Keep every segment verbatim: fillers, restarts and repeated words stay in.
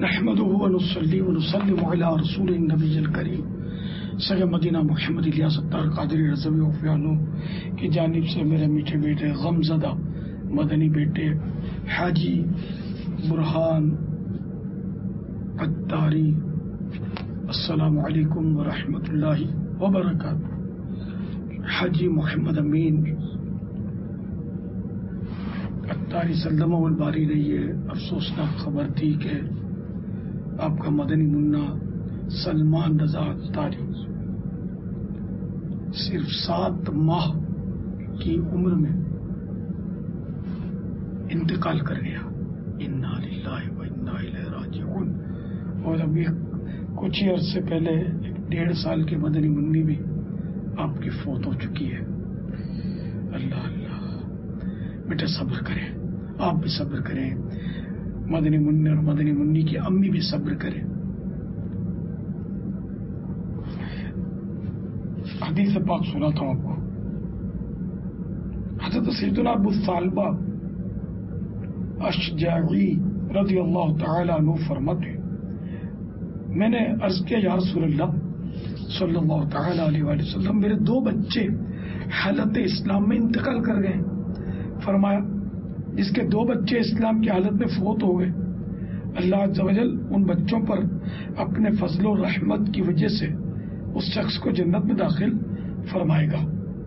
نحمده ونصلي ونسلم على رسول النبی الکریم سید مدینہ محمد الیاس ستار قادری رضوی وفیانو کی جانب سے میرے میٹھے بیٹے غمزدہ مدنی بیٹے حاجی برہان عطاری السلام علیکم ورحمۃ اللہ وبرکاتہ۔ حاجی محمد امین عطاری سلمہ والباری رہی ہے۔ افسوسناک خبر تھی کہ آپ کا مدنی منا سلمان رضا عطاری صرف سات ماہ کی عمر میں انتقال کر گیا۔ انا للہ و انا الیہ راجعون۔ اور ابھی کچھ ہی عرصے پہلے ایک ڈیڑھ سال کی مدنی منی بھی آپ کی فوت ہو چکی ہے۔ اللہ اللہ بیٹے صبر کریں، آپ بھی صبر کریں، مدنی منی اور مدنی منی کی امی بھی صبر کریں۔ حدیث پاک سناتا ہوں آپ کو۔ حضرت سیدنا ابو ثعلبہ اشجعی رضی اللہ تعالی عنہ فرماتے، میں نے عرض کیا یا رسول اللہ صلی اللہ تعالی علیہ وآلہ وسلم، میرے دو بچے حالت اسلام میں انتقال کر گئے۔ فرمایا جس کے دو بچے اسلام کی حالت میں فوت ہو گئے، اللہ عز و جل ان بچوں پر اپنے فضل و رحمت کی وجہ سے اس شخص کو جنت میں داخل فرمائے گا۔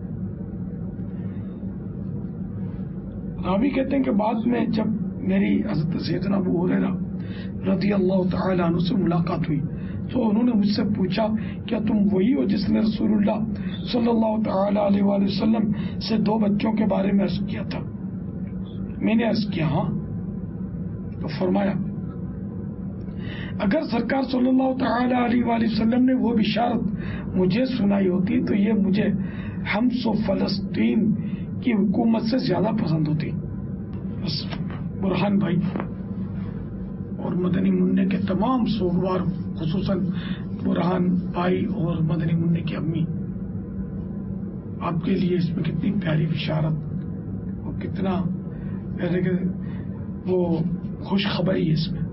راوی کہتے ہیں کہ بعد میں جب میری حضرت سیدنا ابو ہریرہ رضی اللہ تعالی عنہ سے ملاقات ہوئی تو انہوں نے مجھ سے پوچھا کیا تم وہی ہو جس نے رسول اللہ صلی اللہ تعالی علیہ وآلہ وسلم سے دو بچوں کے بارے میں عرض کیا تھا؟ میں نے عرض کیا ہاں۔ تو فرمایا اگر سرکار صلی اللہ تعالی علیہ وآلہ وسلم نے وہ بشارت مجھے سنائی ہوتی تو یہ مجھے حمص و فلسطین کی حکومت سے زیادہ پسند ہوتی۔ بس برہان بھائی اور مدنی منع کے تمام سوگوار، خصوصاً برہان بھائی اور مدنی منع کی امی، آپ کے لیے اس میں کتنی پیاری بشارت اور کتنا وہ خوش خبری ہے، اس میں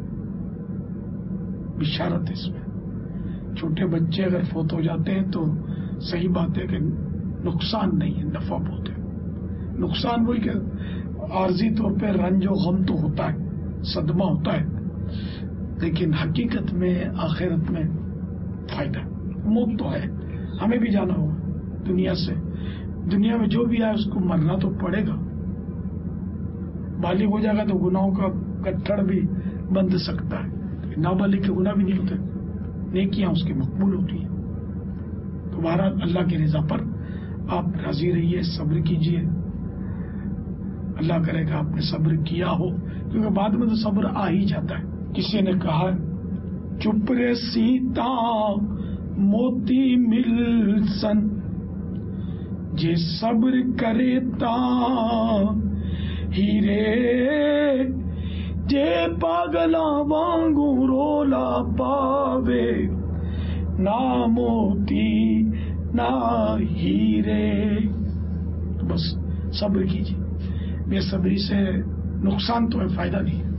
بشارت ہے۔ اس میں چھوٹے بچے اگر فوت ہو جاتے ہیں تو صحیح بات ہے کہ نقصان نہیں ہے، نفع بہت ہے۔ نقصان وہی کہ عارضی طور پہ رنج و غم تو ہوتا ہے، صدمہ ہوتا ہے، لیکن حقیقت میں آخرت میں فائدہ ہے۔ موت تو ہے، ہمیں بھی جانا ہوگا دنیا سے، دنیا میں جو بھی آئے اس کو مرنا تو پڑے گا۔ بالغ ہو جائے گا تو گناہوں کا گٹھڑ بھی بند سکتا ہے، نابالغ کے گناہ بھی نہیں ہوتے، نیکیاں اس کی مقبول ہوتی ہیں۔ تو بہرحال اللہ کی رضا پر آپ راضی رہیے، صبر کیجیے، اللہ کرے گا آپ نے صبر کیا ہو، کیونکہ بعد میں تو صبر آ ہی جاتا ہے۔ کسی نے کہا چپ رے سیتا موتی مل سن جے صبر کرے تا ہیرے جے پاگلا وانگو رولا پاوے نہ موتی نہ ہیرے۔ تو بس صبر کیجیے، بے صبری سے نقصان تو ہے، فائدہ نہیں ہے،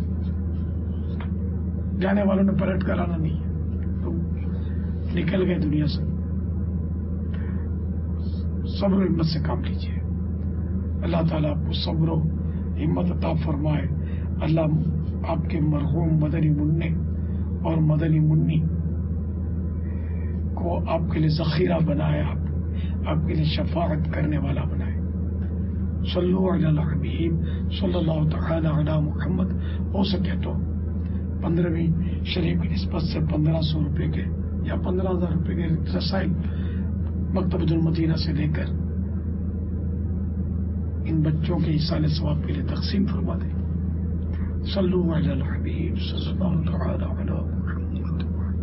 جانے والوں نے پلٹ کر آنا نہیں ہے، تو نکل گئے دنیا سے۔ صبر و ہمت سے کام لیجیے، اللہ تعالیٰ آپ کو صبر و ہمت عطا فرمائے۔ اللہ آپ کے مرحوم مدنی منع اور مدنی منی کو آپ کے لیے ذخیرہ بنائے، آپ آپ کے لیے شفاعت کرنے والا بنائے۔ صلو علی الحبیب صلی اللہ تعالی علی محمد۔ ہو سکے تو پندرہویں شریف کی نسبت سے پندرہ سو روپے کے یا پندرہ ہزار روپے کے رسائل مکتبۃ المدینہ سے لے کر ان بچوں کے ایصال ثواب کے لیے تقسیم فرما دیں۔ صلو علی الحبیب صلی اللہ تعالی علی محمد۔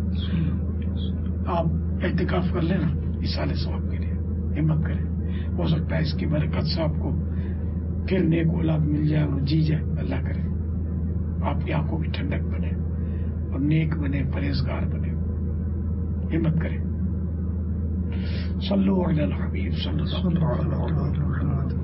آپ اعتکاف کر لیں نا ایصال ثواب کے لیے، ہمت کریں، ہو سکتا ہے اس کی برکت سے آپ کو پھر نیک اولاد مل جائے اور جی جائے۔ اللہ کرے آپ کی آنکھوں کی ٹھنڈک بنے اور نیک بنے، پرہیزگار بنے، ہمت کریں۔ صلو علی الحبیب صلی اللہ علیہ وسلم۔